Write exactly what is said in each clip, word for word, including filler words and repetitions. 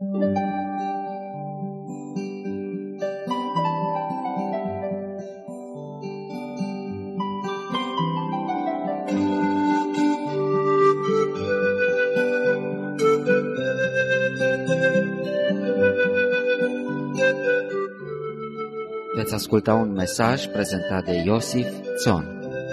Veți asculta un mesaj prezentat de Iosif Țon.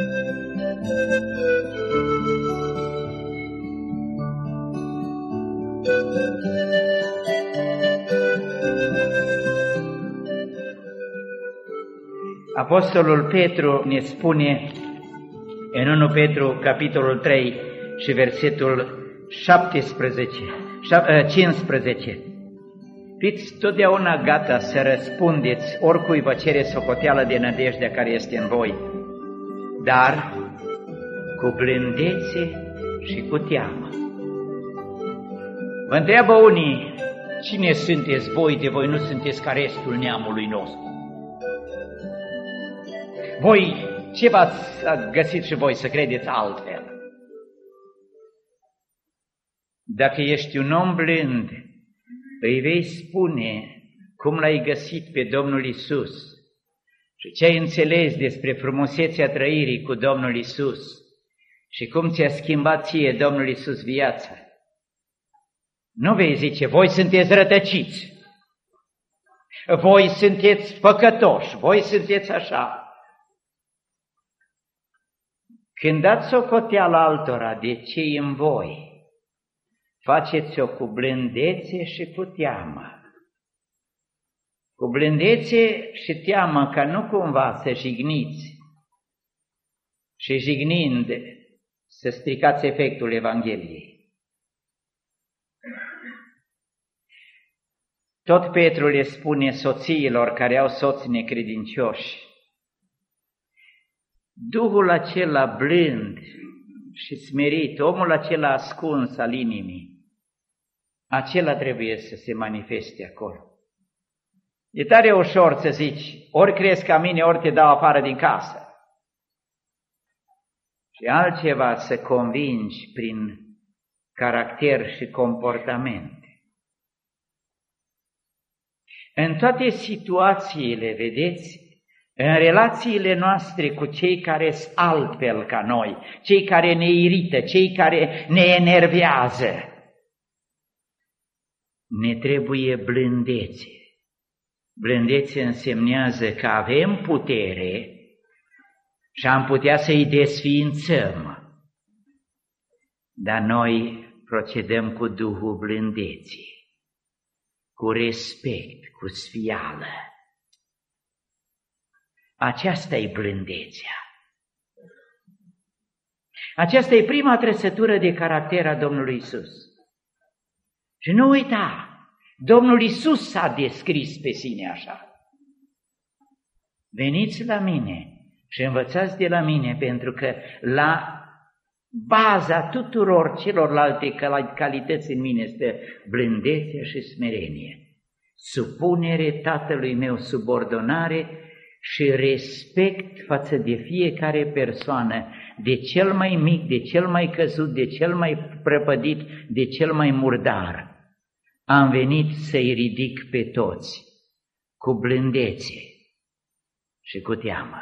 Apostolul Petru ne spune în întâi Petru, capitolul trei și versetul șaptesprezece, cincisprezece. Fiți totdeauna gata să răspundeți oricui vă cere socoteală de nădejdea care este în voi, dar cu blândețe și cu teamă. Vă întreabă unii, cine sunteți voi de voi nu sunteți ca restul neamului nostru? Voi, ce v-ați găsit și voi să credeți altfel? Dacă ești un om blând, îi vei spune cum l-ai găsit pe Domnul Iisus și ce ai înțeles despre frumusețea trăirii cu Domnul Iisus și cum ți-a schimbat ție Domnul Iisus viața. Nu vei zice, voi sunteți rătăciți, voi sunteți păcătoși, voi sunteți așa. Când dați socoteală altora de ce-i în voi, faceți-o cu blândețe și cu teamă. Cu blândețe și teamă, ca nu cumva să jigniți și jignind să stricați efectul Evangheliei. Tot Petru le spune soțiilor care au soți necredincioși, Duhul acela blând și smerit, omul acela ascuns al inimii, acela trebuie să se manifeste acolo. E tare ușor să zici, ori crezi ca mine, ori te dau afară din casă. Și altceva să convingi prin caracter și comportament. În toate situațiile, vedeți, în relațiile noastre cu cei care sunt altfel ca noi, cei care ne irită, cei care ne enervează, ne trebuie blândețe. Blândețe însemnează că avem putere și am putea să-i desființăm, dar noi procedăm cu Duhul blândeții, cu respect, cu sfială. Aceasta e blândețea. Aceasta e prima trăsătură de caracter a Domnului Iisus. Și nu uita, Domnul Iisus s-a descris pe sine așa. Veniți la mine și învățați de la mine, pentru că la baza tuturor celorlalte calități în mine este blândețea și smerenie, supunere Tatălui meu, subordonare și respect față de fiecare persoană, de cel mai mic, de cel mai căzut, de cel mai prăpădit, de cel mai murdar. Am venit să-i ridic pe toți cu blândețe și cu teamă.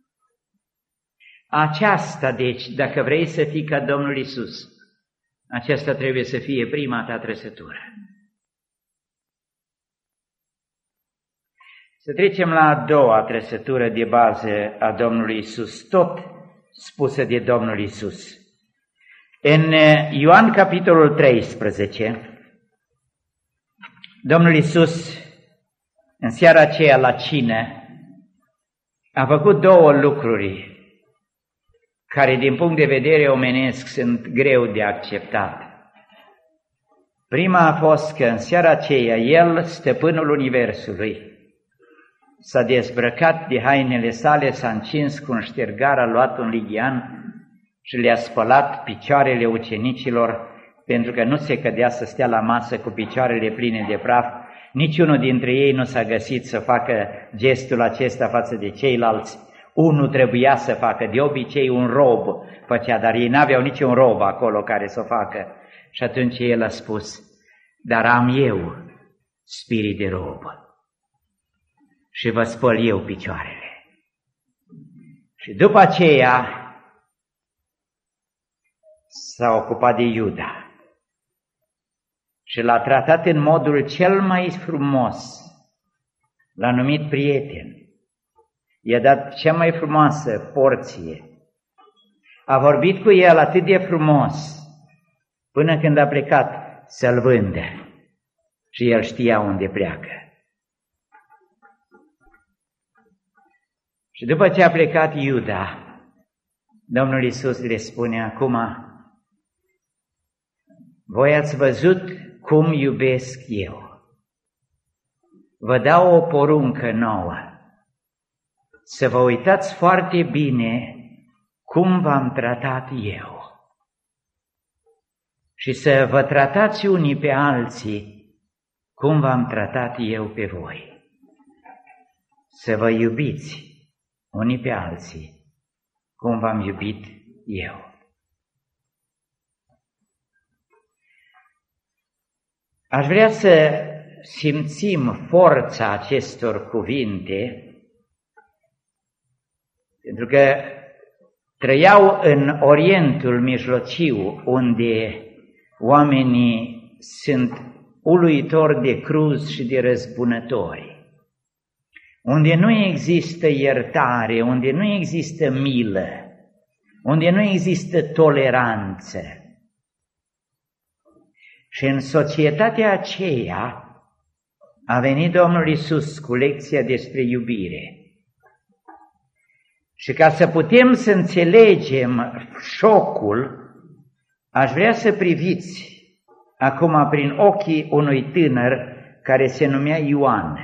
Aceasta, deci, dacă vrei să fii ca Domnul Iisus, aceasta trebuie să fie prima ta trăsătură. Să trecem la a doua trăsătură de bază a Domnului Iisus, tot spusă de Domnul Iisus. În Ioan, capitolul treisprezece, Domnul Iisus, în seara aceea la cină, a făcut două lucruri care, din punct de vedere omenesc, sunt greu de acceptat. Prima a fost că în seara aceea El, stăpânul Universului, s-a dezbrăcat de hainele sale, s-a încins cu un ștergar, a luat un lighean și le-a spălat picioarele ucenicilor, pentru că nu se cădea să stea la masă cu picioarele pline de praf. Niciunul dintre ei nu s-a găsit să facă gestul acesta față de ceilalți. Unul trebuia să facă, de obicei un rob făcea, dar ei n-aveau niciun rob acolo care să o facă. Și atunci el a spus, dar am eu spirit de rob și vă spăl eu picioarele. Și după aceea s-a ocupat de Iuda și l-a tratat în modul cel mai frumos, l-a numit prieten, i-a dat cea mai frumoasă porție, a vorbit cu el atât de frumos până când a plecat să-l vândă și el știa unde pleacă. Și după ce a plecat Iuda, Domnul Iisus le spune acum: voi ați văzut cum iubesc eu. Vă dau o poruncă nouă, să vă uitați foarte bine cum v-am tratat eu și să vă tratați unii pe alții cum v-am tratat eu pe voi. Să vă iubiți unii pe alții cum v-am iubit eu. Aș vrea să simțim forța acestor cuvinte, pentru că trăiau în Orientul Mijlociu, unde oamenii sunt uluitori de cruz și de răzbunători, unde nu există iertare, unde nu există milă, unde nu există toleranță. Și în societatea aceea a venit Domnul Iisus cu lecția despre iubire. Și ca să putem să înțelegem șocul, aș vrea să priviți acum prin ochii unui tânăr care se numea Ioan.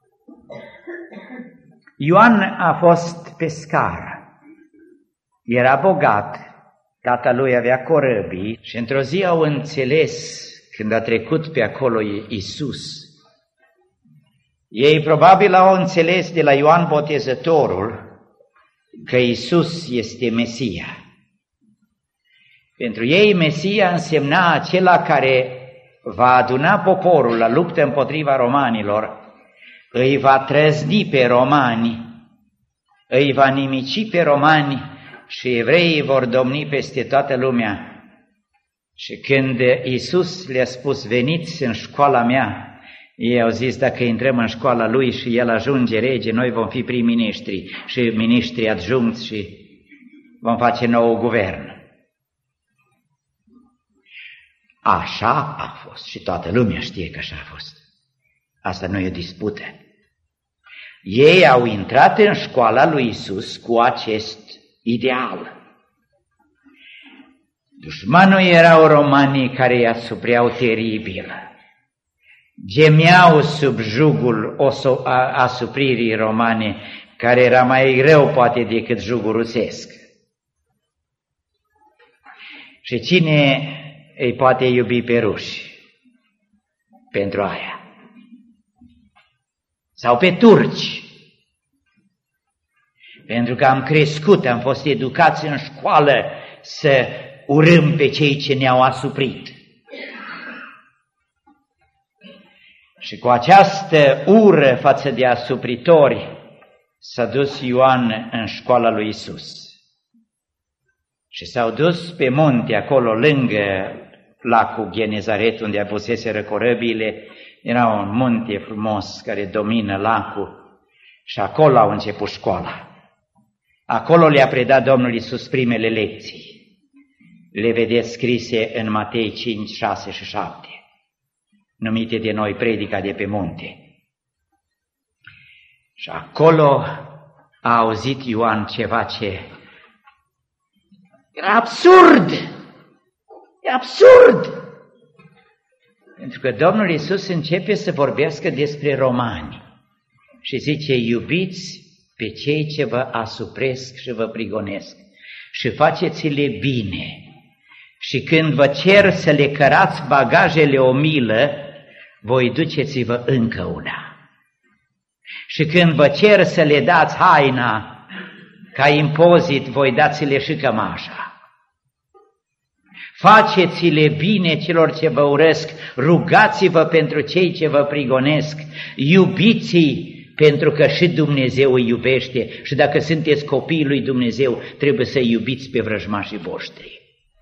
Ioan a fost pescar, era bogat, tatălui avea corăbii și într-o zi au înțeles, când a trecut pe acolo Iisus, ei probabil au înțeles de la Ioan Botezătorul că Iisus este Mesia. Pentru ei Mesia însemna acela care va aduna poporul la luptă împotriva romanilor, îi va trăzni pe romani, îi va nimici pe romani și evreii vor domni peste toată lumea. Și când Iisus le-a spus, veniți în școala mea, ei au zis, dacă intrăm în școala lui și el ajunge rege, noi vom fi prim-ministri și ministri adjuncți și vom face nou guvern. Așa a fost și toată lumea știe că așa a fost. Asta nu e o dispută. Ei au intrat în școala lui Iisus cu acest ideal. Dușmanul erau romanii care îi asupreau teribil. Gemeau sub jugul asupririi romane, care era mai greu poate decât jugul rusesc. Și cine îi poate iubi pe ruși pentru aia? Sau pe turci? Pentru că am crescut, am fost educați în școală să urâm pe cei ce ne-au asuprit. Și cu această ură față de asupritori s-a dus Ioan în școala lui Iisus. Și s-au dus pe munte acolo lângă lacul Genezaret, unde apuseseră corăbile. Era un munte frumos care domină lacul și acolo au început școala. Acolo le-a predat Domnul Iisus primele lecții. Le vedeți scrise în Matei cinci, șase și șapte, numite de noi predica de pe munte. Și acolo a auzit Ioan ceva ce era absurd! E absurd! Pentru că Domnul Iisus începe să vorbească despre romani și zice, iubiți pe cei ce vă asupresc și vă prigonesc și faceți-le bine. Și când vă cer să le cărați bagajele o milă, voi duceți-vă încă una. Și când vă cer să le dați haina ca impozit, voi dați-le și cămașa. faceți-le bine celor ce vă urăsc, rugați-vă pentru cei ce vă prigonesc, iubiți-i pentru că și Dumnezeu îi iubește și dacă sunteți copiii lui Dumnezeu, trebuie să iubiți pe vrăjmașii voștri.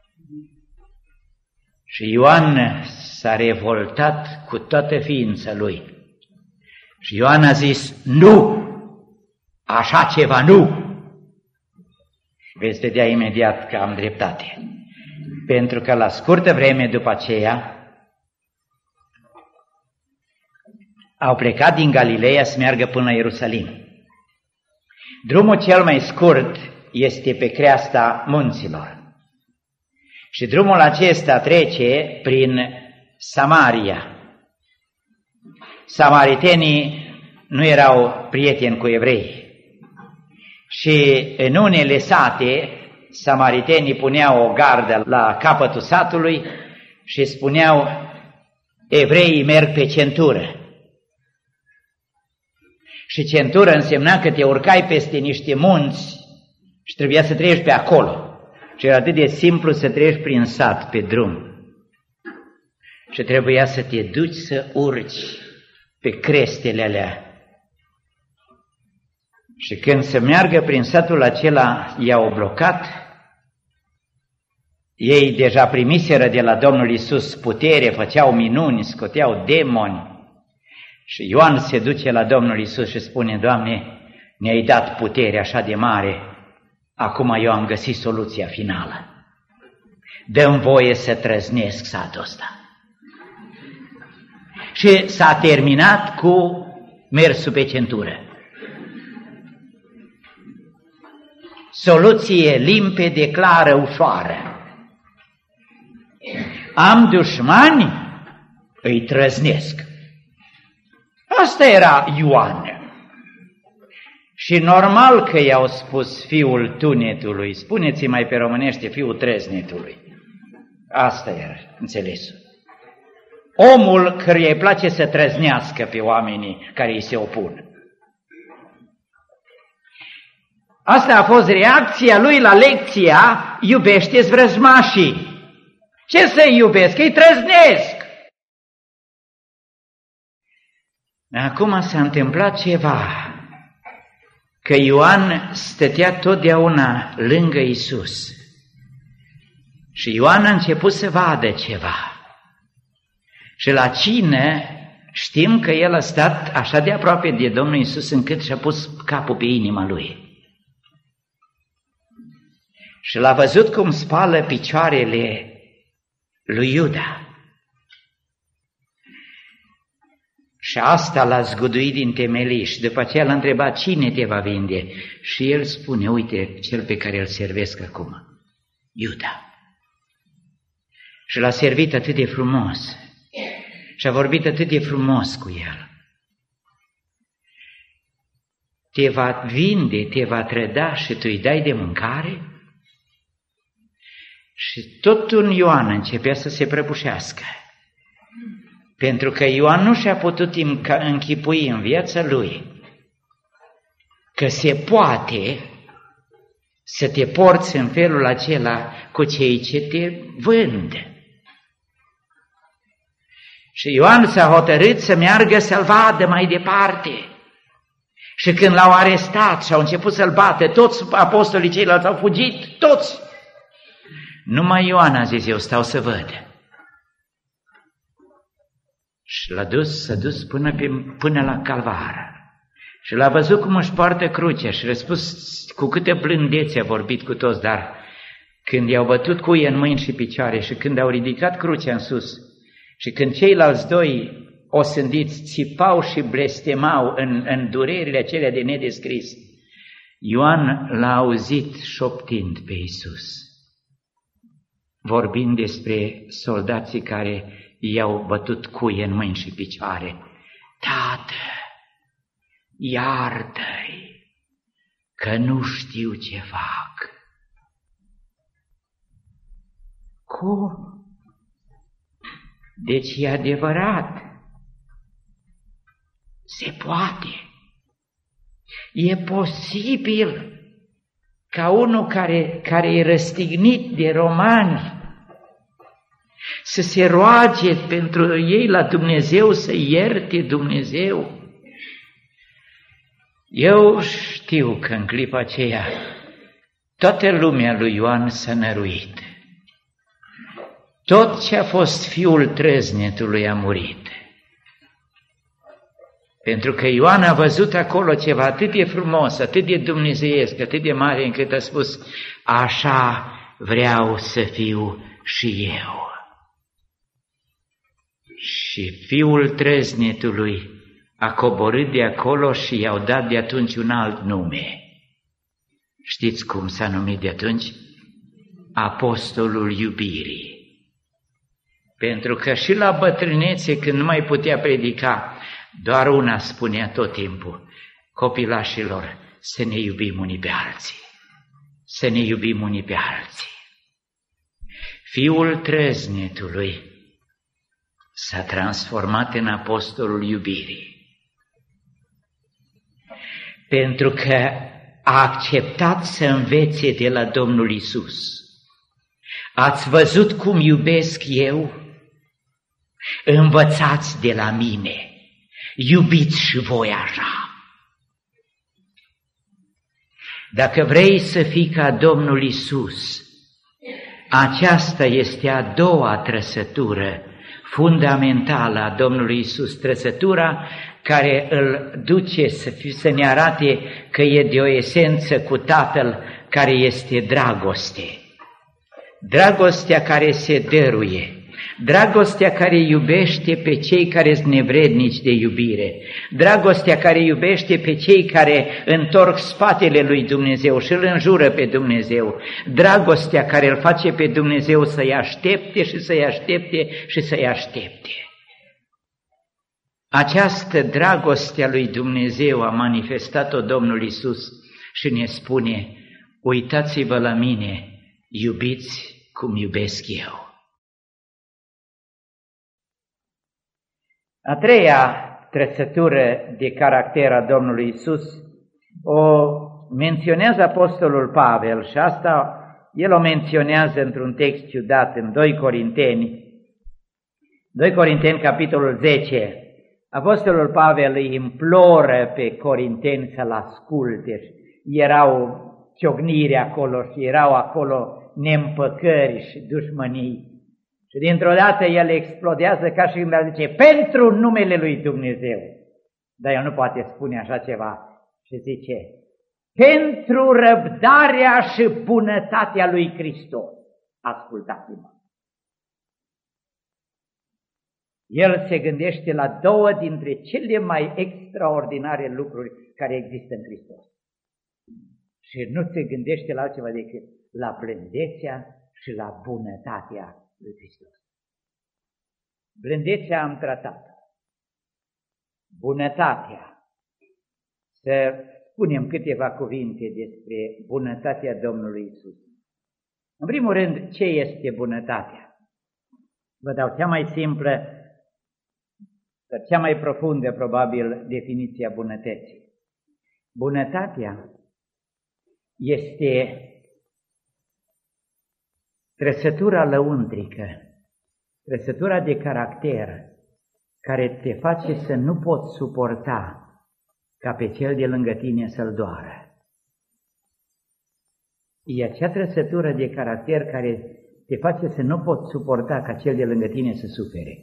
Și Ioan s-a revoltat cu toată ființa lui. Și Ioan a zis, nu, așa ceva nu. Veți vedea imediat că am dreptate. Pentru că la scurtă vreme după aceea au plecat din Galileea să meargă până la Ierusalim. Drumul cel mai scurt este pe creasta munților. Și drumul acesta trece prin Samaria. Samaritenii nu erau prieteni cu evrei. Și în unele sate, samaritenii puneau o gardă la capătul satului și spuneau, evreii merg pe centură. Și centură însemna că te urcai peste niște munți și trebuia să treci pe acolo. Și era atât de simplu să treci prin sat, pe drum. Și trebuia să te duci să urci pe crestele alea. Și când se meargă prin satul acela, i-au blocat. Ei deja primiseră de la Domnul Iisus putere, făceau minuni, scoteau demoni. Și Ioan se duce la Domnul Iisus și spune, Doamne, ne-ai dat putere așa de mare, acum eu am găsit soluția finală. Dă-mi voie să trăznesc satul ăsta. Și s-a terminat cu mersul pe centură. Soluție limpede, clară, ușoară. Am dușmani, îi trăznesc. Asta era Ioan. Și normal că i-au spus fiul tunetului, spuneți mai pe românește fiul trăznetului. Asta era înțelesul. Omul căruia îi place să trăznească pe oamenii care îi se opun. Asta a fost reacția lui la lecția, iubește-ți vrăjmașii. Ce să-i iubesc? Îi trăznesc! Acum s-a întâmplat ceva, că Ioan stătea totdeauna lângă Iisus. Și Ioan a început să vadă ceva. Și la cină știm că el a stat așa de aproape de Domnul Iisus încât și-a pus capul pe inima lui. Și l-a văzut cum spală picioarele lui Iuda. Și asta l-a zguduit din temelii și după aceea l-a întrebat, cine te va vinde? Și el spune, uite, cel pe care îl servesc acum, Iuda. Și l-a servit atât de frumos și a vorbit atât de frumos cu el. Te va vinde, te va trăda și tu îi dai de mâncare? Și tot un Ioan începea să se prăbușească. Pentru că Ioan nu și-a putut închipui în viața lui că se poate să te porți în felul acela cu cei ce te vând. Și Ioan s-a hotărât să meargă să-l vadă mai departe. Și când l-au arestat și au început să-l bată, toți apostolii ceilalți au fugit, toți. Numai Ioan a zis, eu stau să văd. Și l-a dus, s-a dus până, pe, până la Calvar. Și l-a văzut cum își poartă crucea și răspuns cu câte blândețe a vorbit cu toți, dar când i-au bătut cuie în mâini și picioare și când au ridicat crucea în sus și când ceilalți doi osândiți țipau și blestemau în, în durerile acelea de nedescris, Ioan l-a auzit șoptind pe Iisus, vorbind despre soldații care i-au bătut cuie în mâini și picioare. Tată, iartă-i, că nu știu ce fac. Cum? Deci e adevărat. Se poate. E posibil ca unul care, care e răstignit de romani, să se roage pentru ei la Dumnezeu, să ierte Dumnezeu. Eu știu că în clipa aceea toată lumea lui Ioan s-a năruit. Tot ce a fost fiul trăznetului a murit. Pentru că Ioan a văzut acolo ceva atât de frumos, atât de dumnezeiesc, atât de mare, încât a spus, așa vreau să fiu și eu. Și fiul trăznetului a coborât de acolo și i-au dat de atunci un alt nume. Știți cum s-a numit de atunci? Apostolul iubirii. Pentru că și la bătrânețe, când nu mai putea predica, doar una spunea tot timpul, copilașilor, să ne iubim unii pe alții, să ne iubim unii pe alții. Fiul trăznetului s-a transformat în apostolul iubirii. Pentru că a acceptat să învețe de la Domnul Iisus. Ați văzut cum iubesc eu? Învățați de la mine, iubiți și voi așa. Dacă vrei să fii ca Domnul Iisus, aceasta este a doua trăsătură fundamentală a Domnului Iisus, trăsătura care îl duce să, fi, să ne arate că e de o esență cu Tatăl, care este dragoste. Dragostea care se dăruie, dragostea care iubește pe cei care sunt nevrednici de iubire, dragostea care iubește pe cei care întorc spatele lui Dumnezeu și îl înjură pe Dumnezeu, dragostea care îl face pe Dumnezeu să-i aștepte și să-i aștepte și să-i aștepte. Această dragoste a lui Dumnezeu a manifestat-o Domnul Iisus și ne spune, uitați-vă la mine, iubiți cum iubesc eu. A treia trăsătură de caracter a Domnului Iisus o menționează apostolul Pavel și asta el o menționează într-un text ciudat în doi Corinteni. doi Corinteni, capitolul zece. Apostolul Pavel îi imploră pe corinteni să-l asculte. Erau ciocniri acolo și erau acolo neîmpăcări și dușmănii. Și dintr-o dată el explodează ca și când ar zice, pentru numele lui Dumnezeu. Dar el nu poate spune așa ceva și zice, pentru răbdarea și bunătatea lui Hristos. Ascultați-mă. El se gândește la două dintre cele mai extraordinare lucruri care există în Hristos. Și nu se gândește la altceva decât la blândețea și la bunătatea lui Hristos. Blândețea am tratat. Bunătatea. Să spunem câteva cuvinte despre bunătatea Domnului Iisus. În primul rând, ce este bunătatea? Vă dau cea mai simplă, cea mai profundă, probabil, definiția bunătății. Bunătatea este trăsătura lăuntrică, trăsătura de caracter care te face să nu poți suporta ca pe cel de lângă tine să-l doară. E acea trăsătură de caracter care te face să nu poți suporta ca cel de lângă tine să sufere.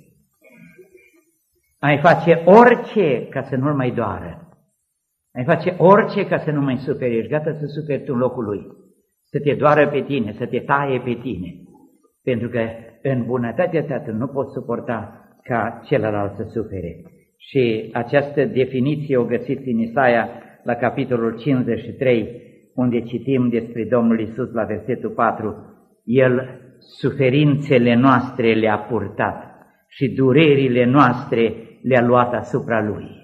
Ai face orice ca să nu-l mai doară. Ai face orice ca să nu mai suferi. Ești gata să suferi tu în locul lui. Să te doară pe tine, să te taie pe tine. Pentru că în bunătatea ta tu nu poți suporta ca celălalt să sufere. Și această definiție o găsiți în Isaia la capitolul cincizeci și trei, unde citim despre Domnul Iisus la versetul patru. El suferințele noastre le-a purtat și durerile noastre le-a luat asupra Lui.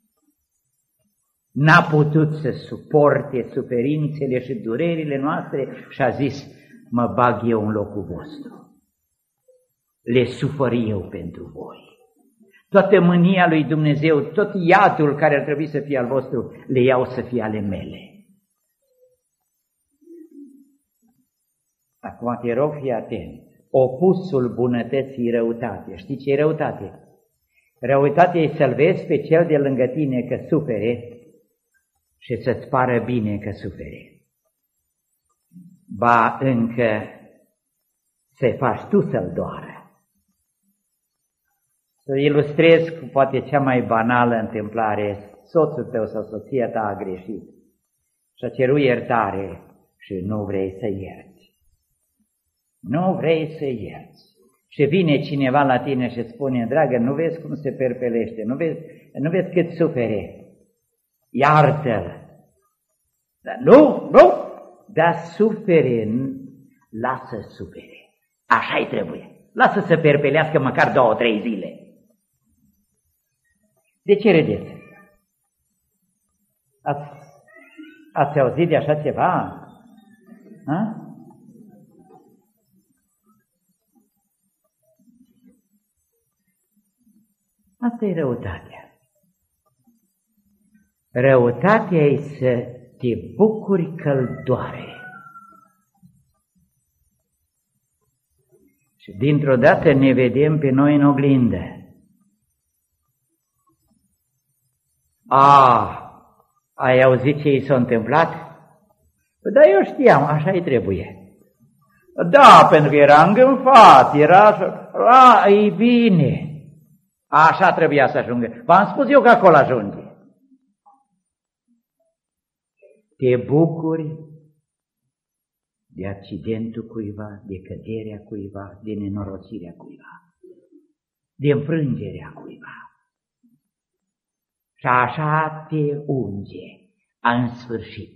N-a putut să suporte suferințele și durerile noastre și a zis, mă bag eu în locul vostru. Le sufăr eu pentru voi. Toată mânia lui Dumnezeu, tot iadul care ar trebui să fie al vostru, le iau să fie ale mele. Acum te rog, fii atent. opusul bunătății răutate. Știi ce e răutate? Răutatea e să-l vezi pe cel de lângă tine că sufere și să-ți pară bine că sufere. Ba încă să faci tu să-l doară. Să ilustrez cu poate cea mai banală întâmplare: soțul tău sau soția ta a greșit și a cerut iertare și nu vrei să ierți. Nu vrei să ierți. Și vine cineva la tine și spune: dragă, nu vezi cum se perpelește, nu vezi, nu vezi cât sufere, iartă-l. Dar nu, nu, dar sufere, lasă sufere, așa-i trebuie, lasă să perpelească măcar două, trei zile. De ce râdeți? Ați, ați auzit de așa ceva? Ha? Asta e răutatea. Răutatea e să te bucuri că-l doare. Și dintr-o dată ne vedem pe noi în oglindă. A, ai auzit ce i s-a întâmplat? Da, eu știam, așa-i trebuie. Da, pentru că era îngânfat, era așa, a, e bine. Așa trebuia să ajungă. V-am spus eu că acolo ajunge. Te bucuri de accidentul cuiva, de căderea cuiva, de nenorocirea cuiva, de înfrângerea cuiva. Și așa te unge în sfârșit.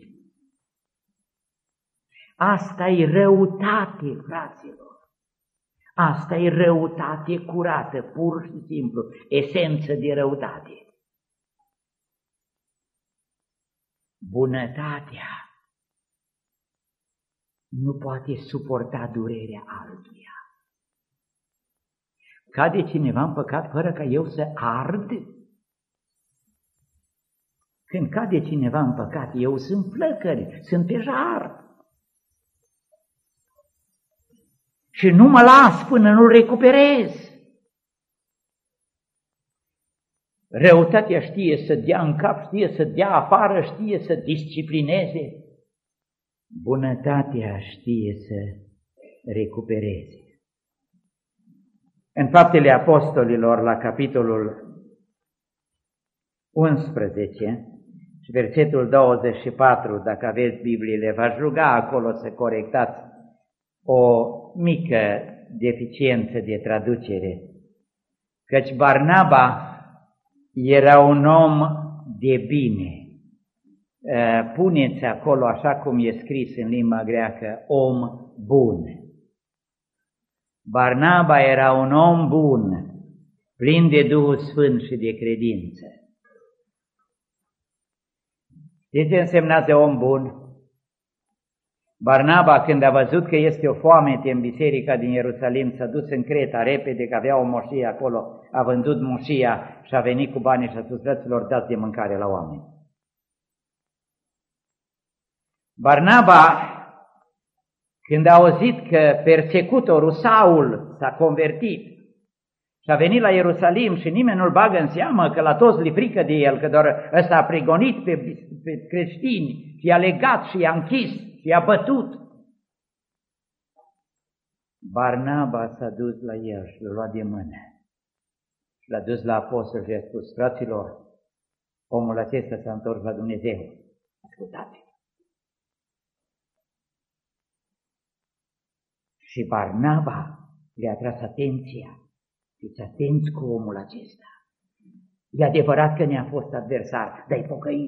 Asta e răutate, fraților. Asta e răutate curată, pur și simplu, esență de răutate. Bunătatea nu poate suporta durerea altuia. Cade cineva în păcat fără ca eu să ard? Când cade cineva în păcat, eu sunt flăcări, sunt pe jar. Și nu mă las până nu-l recuperez. Răutatea știe să dea în cap, știe să dea afară, știe să disciplineze. Bunătatea știe să recupereze. În Faptele Apostolilor, la capitolul unsprezece și versetul douăzeci și patru, dacă aveți Bibliile, v-aș ruga acolo să corectați o mică deficiență de traducere, căci Barnaba era un om de bine. Puneți acolo, așa cum e scris în limba greacă, om bun. Barnaba era un om bun, plin de Duhul Sfânt și de credință. Știți ce însemnează om bun? Barnaba, când a văzut că este o foamete în biserica din Ierusalim, s-a dus în Creta repede, că avea o moșie acolo, a vândut moșia și a venit cu banii și a spus: frăților, dați de mâncare la oameni. Barnaba, când a auzit că persecutorul Saul s-a convertit și a venit la Ierusalim și nimeni nu-l bagă în seamă, că la toți li frică de el, că doar ăsta a prigonit pe, pe creștini și i-a legat și i-a închis și i-a bătut. Barnaba s-a dus la el și l-a luat de mână și l-a dus la apostol și a spus: fraților, omul acesta s-a întors la Dumnezeu, ascultați. Și Barnaba le-a tras atenția: fiți atenți cu omul acesta. E adevărat că ne-a fost adversar, dar e pocăit.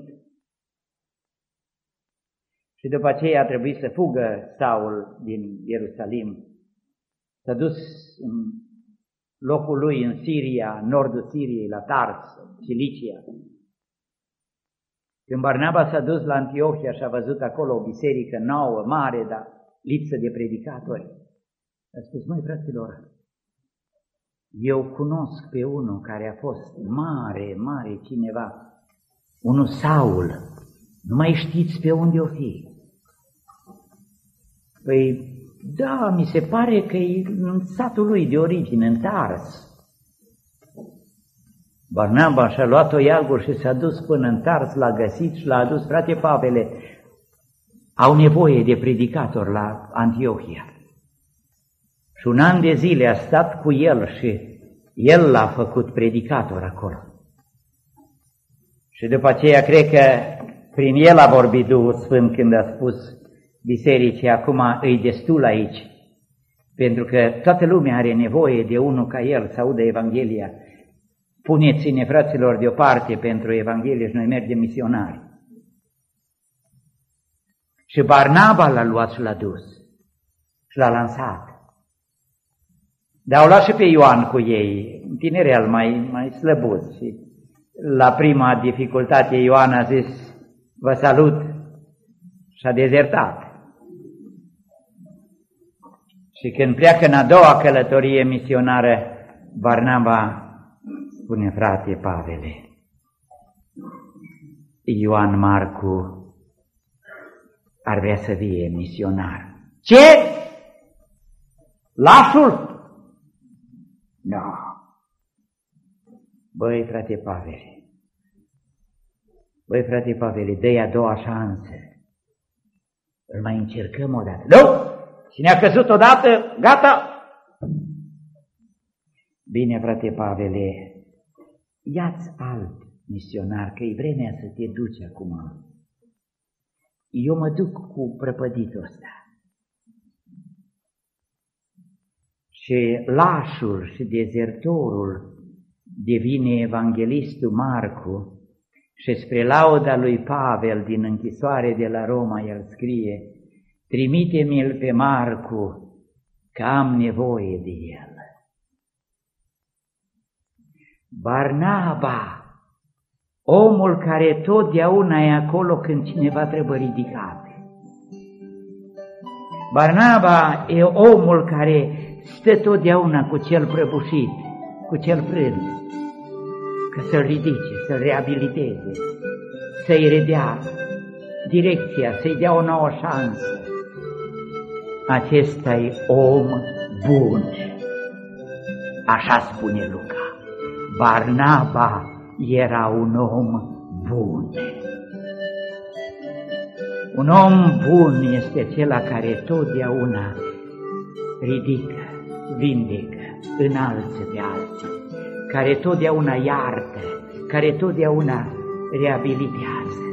Și după aceea a trebuit să fugă Saul din Ierusalim. S-a dus în locul lui în Siria, în nordul Siriei, la Tars, Cilicia. Când Barnaba s-a dus la Antiohia și a văzut acolo o biserică nouă, mare, dar lipsă de predicatori, a spus: măi, fraților, eu cunosc pe unul care a fost mare, mare cineva, unul Saul, nu mai știți pe unde o fi. Păi Da, mi se pare că e în satul lui de origine, în Tars. Barnaba și-a luat o ialgur și s-a dus până în Tars, l-a găsit și l-a adus. Frate Pavele, au nevoie de predicator la Antiohia. Și un an de zile a stat cu el și el l-a făcut predicator acolo. Și după aceea cred că prin el a vorbit Duhul Sfânt când a spus bisericii, acum îi destul aici, pentru că toată lumea are nevoie de unul ca el să audă Evanghelia. Puneți-ne, fraților, deoparte pentru Evanghelie și noi mergem misionari. Și Barnaba l-a luat și l-a dus și l-a lansat. Dar au luat și pe Ioan cu ei, un tinerel mai, mai slăbuț. Și la prima dificultate Ioan a zis, vă salut, și a dezertat. Și când pleacă în a doua călătorie misionară, Barnaba spune, frate Pavele, Ioan Marcu ar vrea să fie misionar. Ce? Lașul? Nu. No. Băi, frate Pavele, băi, frate Pavele, dă-i a doua șansă. Îl mai încercăm o dată. Nu! Cine a căzut odată, gata! Bine, frate Pavele, ia-ți alt misionar, că e vremea să te duci acum. Eu mă duc cu prăpăditul ăsta. Și lașul și dezertorul devine evanghelistul Marcu și spre lauda lui Pavel din închisoare de la Roma el scrie, trimite-mi-l pe Marcu, că am nevoie de el. Barnaba, omul care totdeauna e acolo când cineva trebuie ridicat. Barnaba e omul care stă totdeauna cu cel prăbușit, cu cel frânt, că să-l ridice, să-l reabiliteze, să-i redea direcția, să-i dea o nouă șansă. Acesta e om bun, așa spune Luca. Barnaba era un om bun. Un om bun este acela care totdeauna ridică, vindecă, înalță pe alții, care totdeauna iartă, care totdeauna reabilitează.